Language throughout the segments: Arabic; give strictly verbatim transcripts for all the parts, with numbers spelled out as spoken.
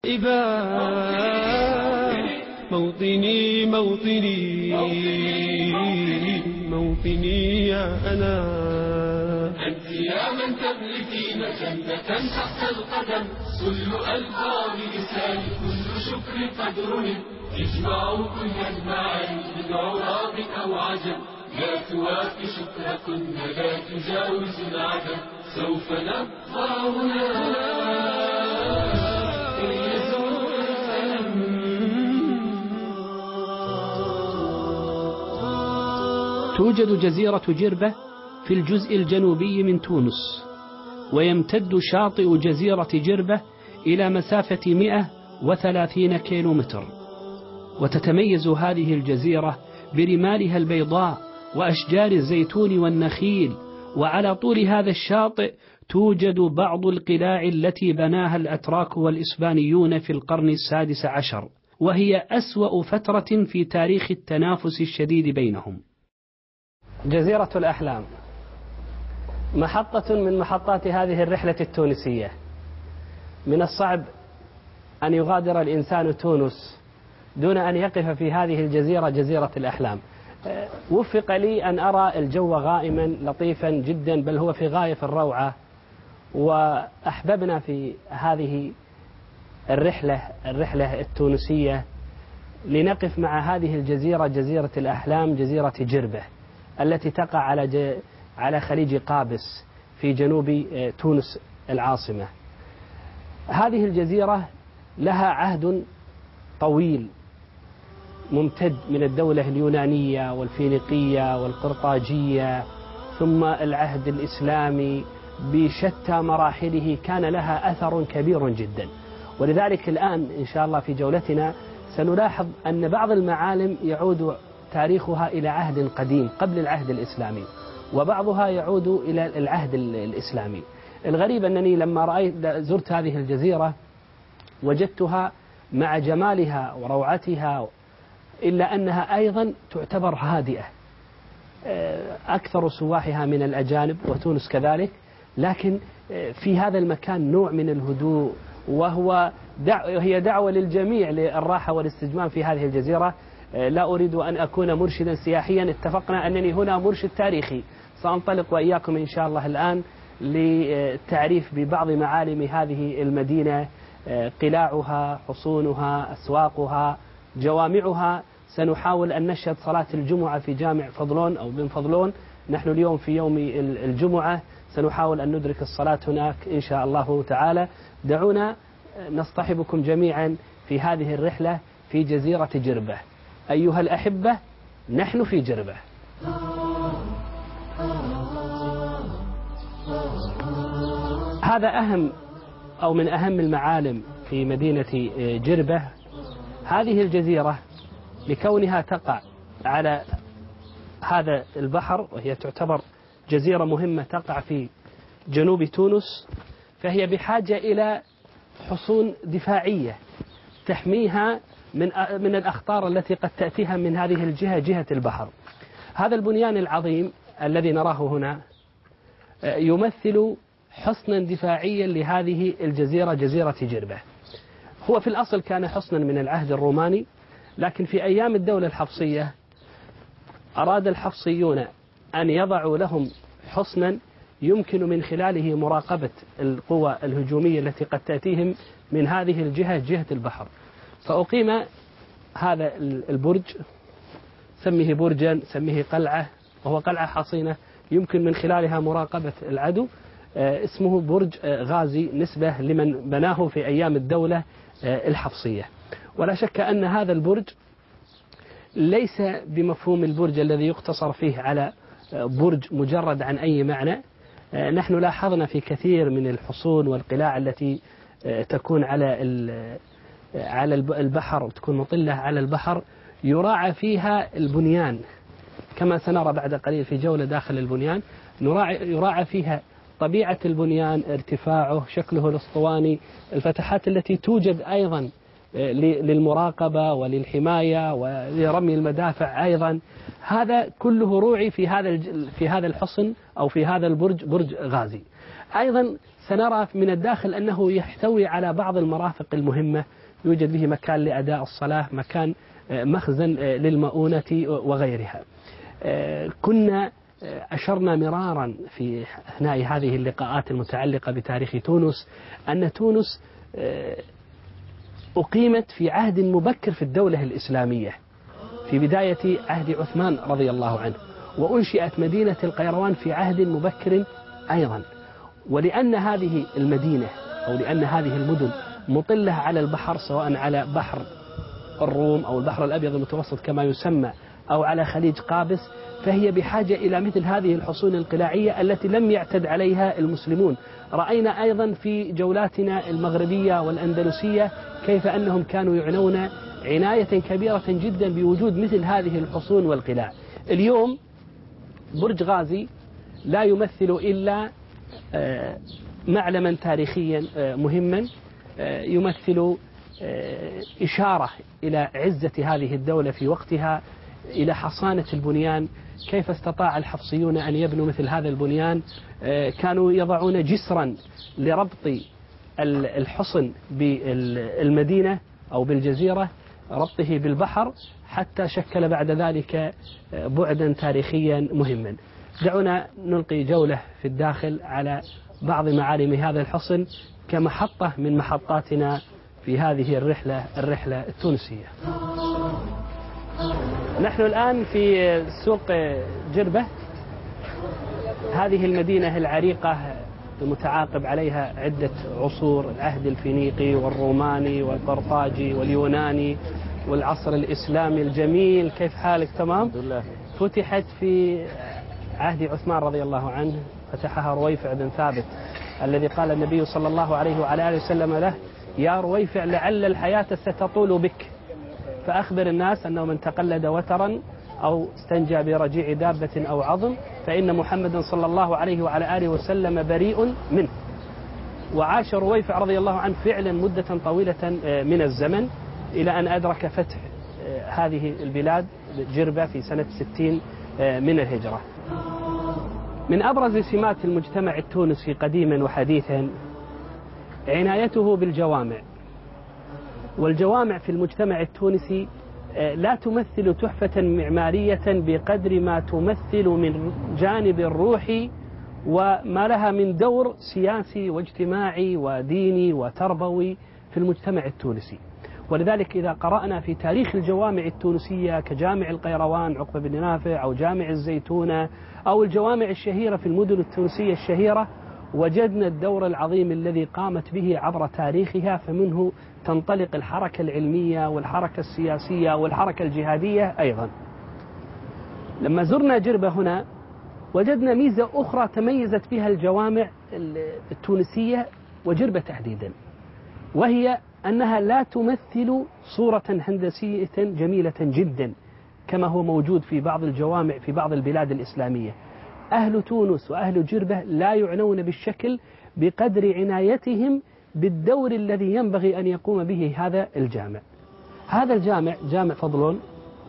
موطني موطني موطني يا أنا. أنت يا من تملكين جنة تحت القدم، كل ألقاب لسان كل شكر قدره، اجمع كل المعاني من عراب أو عجم، لا توافي شكركن لا تجاوز العدم، سوف نبقى هنا. توجد جزيرة جربة في الجزء الجنوبي من تونس، ويمتد شاطئ جزيرة جربة إلى مسافة مئة وثلاثين كيلومتر. وتتميز هذه الجزيرة برمالها البيضاء وأشجار الزيتون والنخيل. وعلى طول هذا الشاطئ توجد بعض القلاع التي بناها الأتراك والإسبانيون في القرن السادس عشر، وهي أسوأ فترة في تاريخ التنافس الشديد بينهم. جزيرة الأحلام محطة من محطات هذه الرحلة التونسية. من الصعب أن يغادر الإنسان تونس دون أن يقف في هذه الجزيرة، جزيرة الأحلام. وفق لي أن أرى الجو غائما لطيفا جدا، بل هو في غاية الروعة. وأحببنا في هذه الرحلة الرحلة التونسية لنقف مع هذه الجزيرة، جزيرة الأحلام، جزيرة جربة التي تقع على على خليج قابس في جنوب تونس العاصمة. هذه الجزيرة لها عهد طويل ممتد من الدولة اليونانية والفينيقية والقرطاجية، ثم العهد الإسلامي بشتى مراحله كان لها أثر كبير جدا. ولذلك الآن إن شاء الله في جولتنا سنلاحظ أن بعض المعالم يعود تاريخها إلى عهد قديم قبل العهد الإسلامي، وبعضها يعود إلى العهد الإسلامي. الغريب أنني لما رأيت زرت هذه الجزيرة وجدتها مع جمالها وروعتها، إلا أنها أيضا تعتبر هادئة، أكثر سواحها من الأجانب وتونس كذلك، لكن في هذا المكان نوع من الهدوء، وهو دع... هي دعوة للجميع للراحة والاستجمام في هذه الجزيرة. لا أريد أن أكون مرشدا سياحيا، اتفقنا أنني هنا مرشد تاريخي. سأنطلق وإياكم إن شاء الله الآن للتعريف ببعض معالم هذه المدينة، قلاعها، حصونها، أسواقها، جوامعها. سنحاول أن نشهد صلاة الجمعة في جامع فضلون أو بن فضلون. نحن اليوم في يوم الجمعة سنحاول أن ندرك الصلاة هناك إن شاء الله تعالى. دعونا نصطحبكم جميعا في هذه الرحلة في جزيرة جربة. أيها الأحبة، نحن في جربة. هذا أهم أو من أهم المعالم في مدينة جربة. هذه الجزيرة لكونها تقع على هذا البحر، وهي تعتبر جزيرة مهمة تقع في جنوب تونس، فهي بحاجة إلى حصون دفاعية تحميها من من الأخطار التي قد تأتيها من هذه الجهة، جهة البحر. هذا البنيان العظيم الذي نراه هنا يمثل حصنا دفاعيا لهذه الجزيرة، جزيرة جربة. هو في الأصل كان حصنا من العهد الروماني، لكن في أيام الدولة الحفصية أراد الحفصيون أن يضعوا لهم حصنا يمكن من خلاله مراقبة القوى الهجومية التي قد تأتيهم من هذه الجهة، جهة البحر. فأقيم هذا البرج، سميه برجا، سميه قلعة، وهو قلعة حصينة يمكن من خلالها مراقبة العدو. اسمه برج غازي نسبة لمن بناه في أيام الدولة الحفصية. ولا شك أن هذا البرج ليس بمفهوم البرج الذي يقتصر فيه على برج مجرد عن أي معنى. نحن لاحظنا في كثير من الحصون والقلاع التي تكون على على البحر وتكون مطلة على البحر يراعى فيها البنيان، كما سنرى بعد قليل في جولة داخل البنيان. يراعى فيها طبيعة البنيان، ارتفاعه، شكله الاسطواني، الفتحات التي توجد أيضا للمراقبة وللحماية ولرمي المدافع أيضا. هذا كله روعي في هذا في هذا الحصن أو في هذا البرج، برج غازي. أيضا سنرى من الداخل أنه يحتوي على بعض المرافق المهمة، يوجد به مكان لأداء الصلاة، مكان مخزن للمؤونة وغيرها. كنا أشرنا مرارا في أثناء هذه اللقاءات المتعلقة بتاريخ تونس أن تونس أقيمت في عهد مبكر في الدولة الإسلامية في بداية عهد عثمان رضي الله عنه، وأنشئت مدينة القيروان في عهد مبكر أيضا. ولأن هذه المدينة أو لأن هذه المدن مطلة على البحر، سواء على بحر الروم أو البحر الأبيض المتوسط كما يسمى أو على خليج قابس، فهي بحاجة إلى مثل هذه الحصون القلاعية التي لم يعتد عليها المسلمون. رأينا أيضا في جولاتنا المغربية والأندلسية كيف أنهم كانوا يعنون عناية كبيرة جدا بوجود مثل هذه الحصون والقلاع. اليوم برج غازي لا يمثل إلا معلما تاريخيا مهما، يمثل إشارة إلى عزة هذه الدولة في وقتها، إلى حصانة البنيان، كيف استطاع الحفصيون أن يبنوا مثل هذا البنيان. كانوا يضعون جسرا لربط الحصن بالمدينة أو بالجزيرة، ربطه بالبحر، حتى شكل بعد ذلك بعدا تاريخيا مهما. دعونا نلقي جولة في الداخل على بعض معالم هذا الحصن كمحطة من محطاتنا في هذه الرحلة الرحلة التونسية. نحن الآن في سوق جربة، هذه المدينة العريقة المتعاقب عليها عدة عصور، العهد الفينيقي والروماني والقرطاجي واليوناني والعصر الإسلامي الجميل. كيف حالك؟ تمام؟ الحمد لله. فتحت في عهد عثمان رضي الله عنه، فتحها رويفع بن ثابت الذي قال النبي صلى الله عليه وعلى آله وسلم له: يا رويفع لعل الحياة ستطول بك، فأخبر الناس أنه من تقلد وترا أو استنجى برجيع دابة أو عظم فإن محمدا صلى الله عليه وعلى آله وسلم بريء منه. وعاش رويفع رضي الله عنه فعلا مدة طويلة من الزمن إلى أن أدرك فتح هذه البلاد جربة في سنة ستين من الهجرة. من أبرز سمات المجتمع التونسي قديما وحديثا عنايته بالجوامع. والجوامع في المجتمع التونسي لا تمثل تحفة معمارية بقدر ما تمثل من جانب الروحي وما لها من دور سياسي واجتماعي وديني وتربوي في المجتمع التونسي. ولذلك إذا قرأنا في تاريخ الجوامع التونسية كجامع القيروان عقبة بن نافع أو جامع الزيتونة أو الجوامع الشهيرة في المدن التونسية الشهيرة، وجدنا الدور العظيم الذي قامت به عبر تاريخها، فمنه تنطلق الحركة العلمية والحركة السياسية والحركة الجهادية أيضا. لما زرنا جربة هنا وجدنا ميزة أخرى تميزت بها الجوامع التونسية وجربة تحديدا، وهي أنها لا تمثل صورة هندسية جميلة جدا كما هو موجود في بعض الجوامع في بعض البلاد الإسلامية. أهل تونس وأهل جربة لا يعنون بالشكل بقدر عنايتهم بالدور الذي ينبغي أن يقوم به هذا الجامع. هذا الجامع جامع فضلون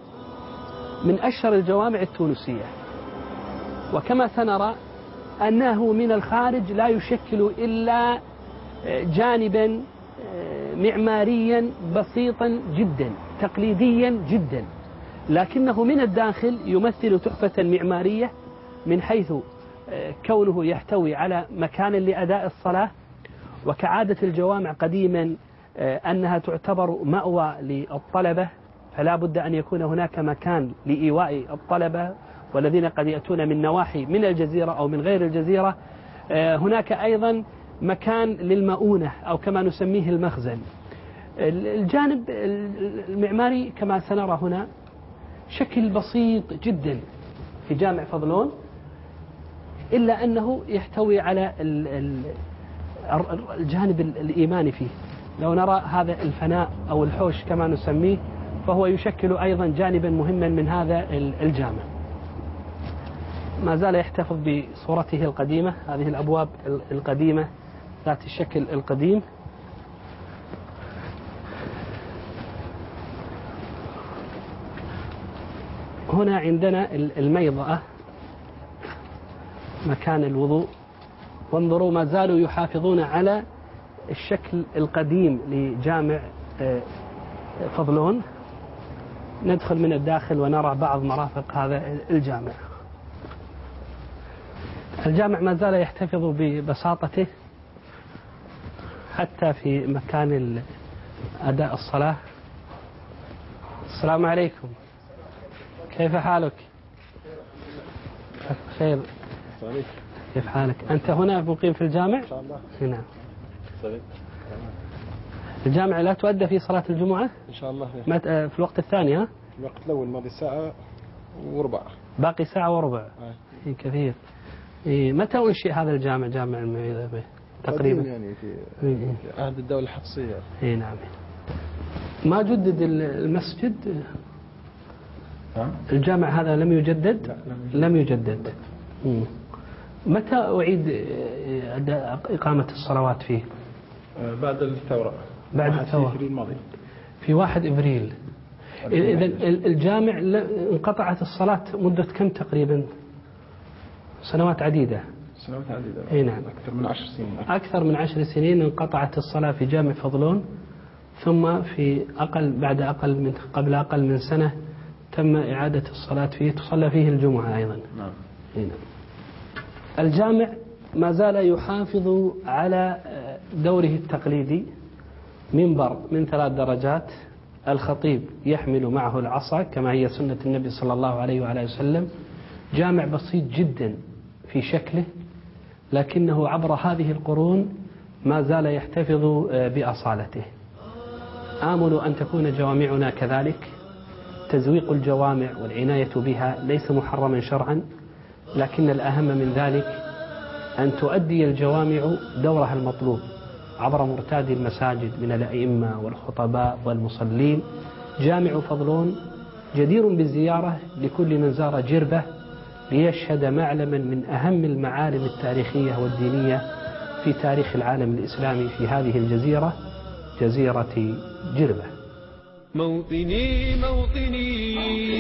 من أشهر الجوامع التونسية، وكما سنرى أنه من الخارج لا يشكل إلا جانبا معماريا بسيطا جدا تقليديا جدا، لكنه من الداخل يمثل تحفة معمارية من حيث كونه يحتوي على مكان لأداء الصلاة. وكعادة الجوامع قديما أنها تعتبر مأوى للطلبة، فلا بد أن يكون هناك مكان لإيواء الطلبة والذين قد يأتون من نواحي من الجزيرة أو من غير الجزيرة. هناك أيضا مكان للمؤونة أو كما نسميه المخزن. الجانب المعماري كما سنرى هنا شكل بسيط جدا في جامع فضلون، إلا أنه يحتوي على الجانب الإيماني فيه. لو نرى هذا الفناء أو الحوش كما نسميه، فهو يشكل أيضا جانبا مهما من هذا الجامع. ما زال يحتفظ بصورته القديمة، هذه الأبواب القديمة ذات الشكل القديم. هنا عندنا الميضأة مكان الوضوء وانظروا ما زالوا يحافظون على الشكل القديم لجامع فضلون. ندخل من الداخل ونرى بعض مرافق هذا الجامع. الجامع ما زال يحتفظ ببساطته حتى في مكان أداء الصلاة. السلام عليكم، كيف حالك؟ خير، كيف حالك؟ أنت هنا مقيم في الجامع؟ إن شاء الله. نعم. الجامع لا تؤدى في صلاة الجمعة؟ إن شاء الله. في الوقت الثاني ها؟ الوقت الأول ماضي ساعة وربع. باقي ساعة وربع. آه. كثير. متى أنشئ هذا الجامع، جامع الموعظة تقريبا؟ يعني في عهد الدولة الحفصية. اي نعم. ما جدد المسجد؟ الجامع هذا لم يجدد؟ لا لم يجدد. مم. متى أعيد إقامة الصلوات فيه؟ بعد الثورة. بعد الثورة. في الماضي. في واحد إبريل. إذا الجامع انقطعت الصلاة مدة كم تقريبا؟ سنوات عديدة. سنوات عديدة. اي نعم. أكثر من عشر سنين. أكثر من عشر سنين انقطعت الصلاة في جامع فضلون، ثم في أقل بعد أقل من قبل أقل من سنة تم إعادة الصلاة فيه، تصلى فيه الجمعة أيضا. نعم. اي نعم. الجامع ما زال يحافظ على دوره التقليدي، منبر من ثلاث درجات، الخطيب يحمل معه العصا كما هي سنة النبي صلى الله عليه وعلى وسلم. جامع بسيط جدا في شكله، لكنه عبر هذه القرون ما زال يحتفظ بأصالته. آمل أن تكون جوامعنا كذلك. تزويق الجوامع والعناية بها ليس محرما شرعا، لكن الأهم من ذلك أن تؤدي الجوامع دورها المطلوب عبر مرتاد المساجد من الأئمة والخطباء والمصلين. جامع فضلون جدير بالزيارة لكل من زار جربة ليشهد معلما من أهم المعالم التاريخية والدينية في تاريخ العالم الإسلامي في هذه الجزيرة، جزيرة جربة. موطني موطني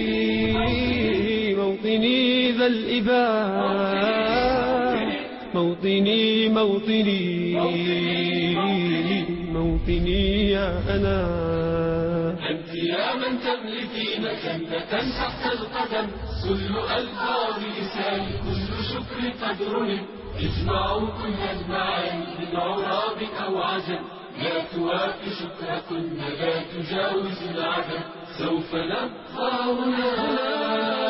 موطني ذا الإباء، موطني موطني موطني يا أنا. أنت يا من تملكين جنة تحت القدم، كل ألفاظ لسان كل شكر قدر، اجمعوا كل المعاني من عراب أو عجم، لا توافي شكركن لا تجاوز العدد، سوف نبقى هنا